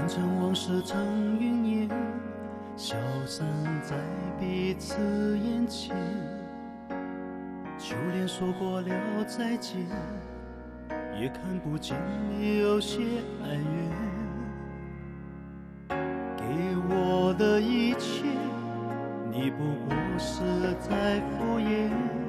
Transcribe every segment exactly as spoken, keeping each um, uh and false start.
变成往事成云烟，消散在彼此眼前。就连说过了再见，也看不见你有些哀怨。给我的一切，你不过是在敷衍。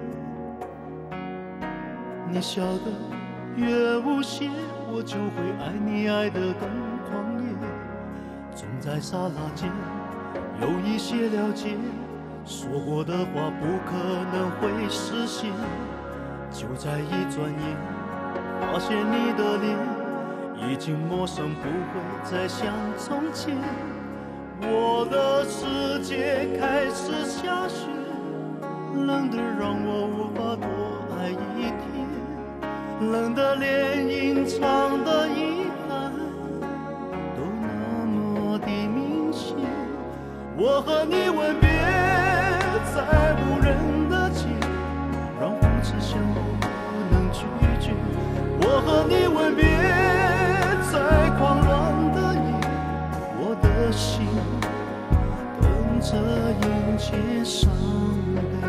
你笑得越无邪，我就会爱你爱得更狂野。总在刹那间有一些了解，说过的话不可能会实现。就在一转眼，发现你的脸已经陌生，不会再像从前。我的世界开始下雪，冷得让我无法多爱一天，冷得连隐藏的遗憾都那么的明显。我和你吻别在无人的街，让风痴笑我不能拒绝。我和你吻别在狂乱的夜，我的心等着迎接伤悲。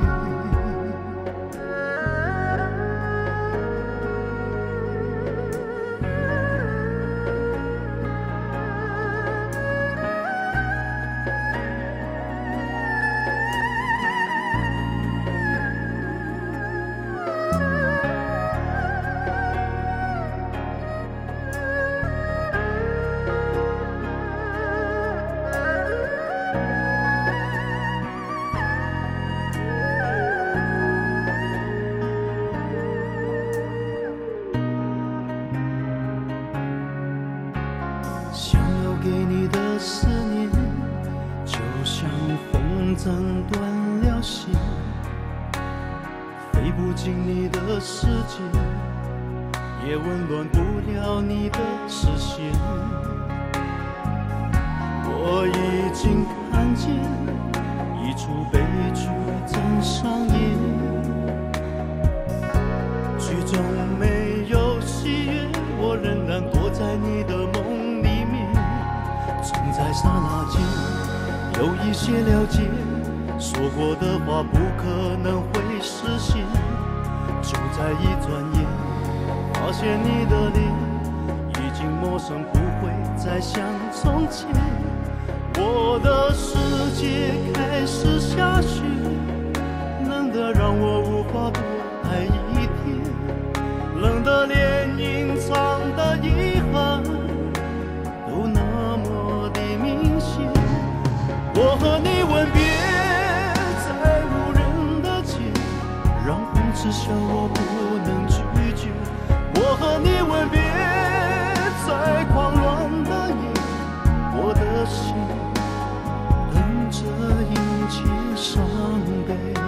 想要给你的思念，就像风筝断了线，飞不进你的世界，也温暖不了你的视线。我已经看见一出悲剧正上演，剧中没有喜悦，我仍然躲在你的梦里。总在刹那间有一些了解，说过的话不可能会实现。就在一转眼，发现你的脸已经陌生，不会再像从前。我的世界开始下雪，冷得让我无法多爱一天，冷得连隐藏的遗憾都那么的明显。我和你吻别在无人的街，让风痴笑我不能拒绝。我和你吻别在狂乱的夜，我的心等着迎接伤悲。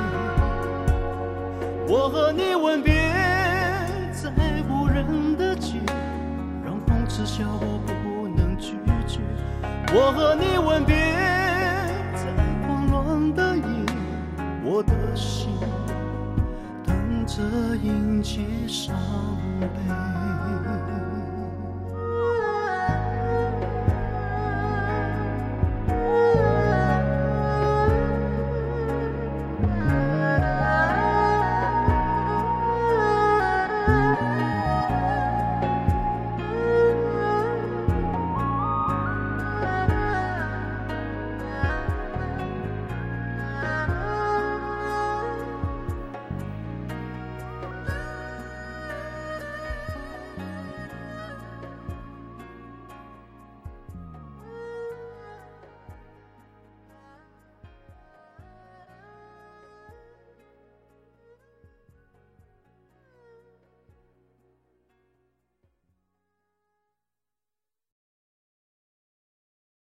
我和你吻别在无人的街，让风痴笑我不能拒绝。我和你吻别在狂乱的夜，我的心等着迎接伤悲。